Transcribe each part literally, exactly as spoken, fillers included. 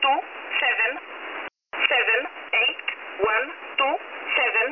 two seven seven eight one two seven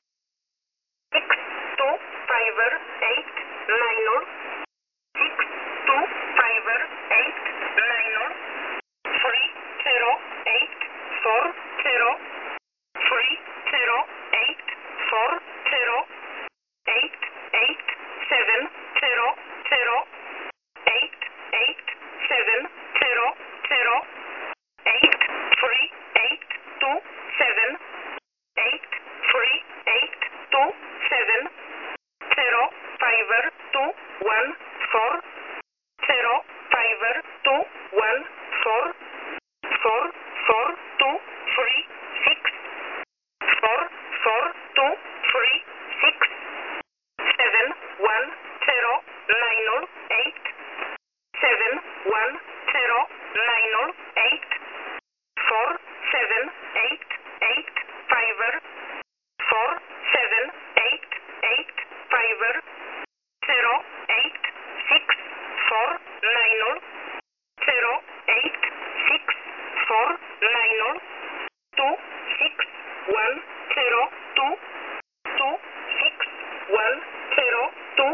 six two five eight nine six two five eight nine three zero eight four zero three zero eight four zero eight eight seven zero zero eight eight seven zero zero eight three eight two seven eight three eight two seven zero five two one four zero five two one four four four two three six four four two three six seven one zero nine eight seven one zero nine eight four seven eight eight five four seven eight eight five zero eight six four nine zero eight six four nine two six one zero two two six one zero two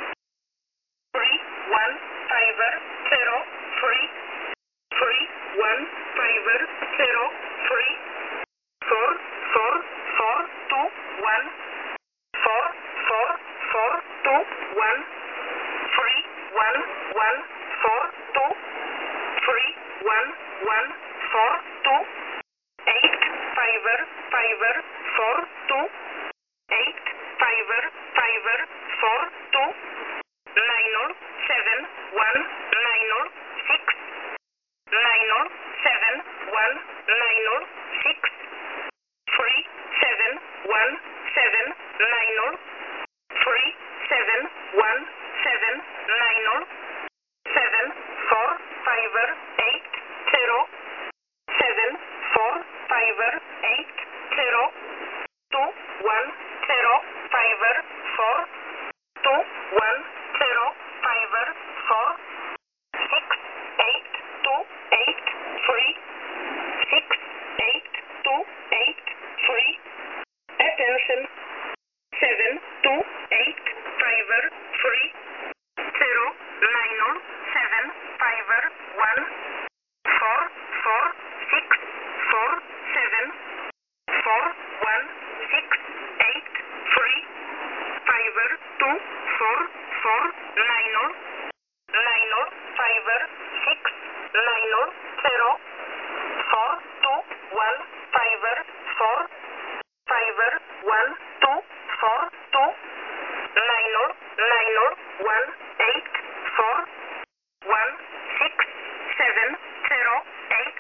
three one five zero three three one five zero three four four four two one four four four two one three one one four two three one one four two eight five five four two eight five five four two nine seven one nine six nine seven one nine six three seven one seven nine three seven one seven nine seven four five eight zero seven four five eight zero two one zero five four two one zero five four six eight two eight three six eight two eight three. Attention. Seven two eight five three zero nine seven five one four four six four seven four one six eight three five two four four nine nine five six nine zero four two one five four five one two four two nine nine one eight four one six seven zero eight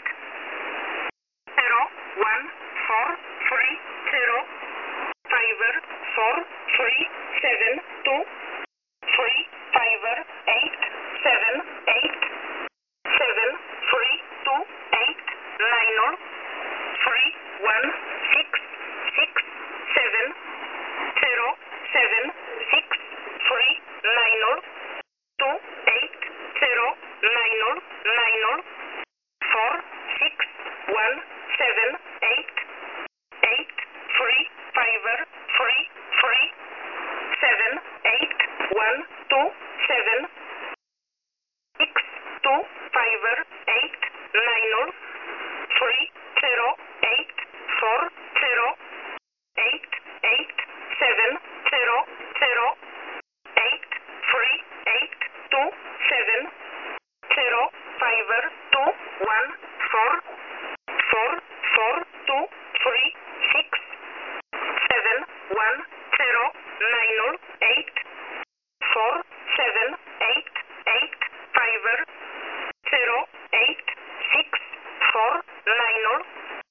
zero one four three zero five four three seven two three five eight seven eight seven three two eight nine three one six six seven zero seven six three nine two eight zero nine nine four six one seven eight eight three five three three seven eight one two seven six two five eight nine three zero eight four zero eight eight seven zero zero eight three eight two seven zero five two one four four four two three six seven one zero nine eight four seven eight eight five zero eight six four nine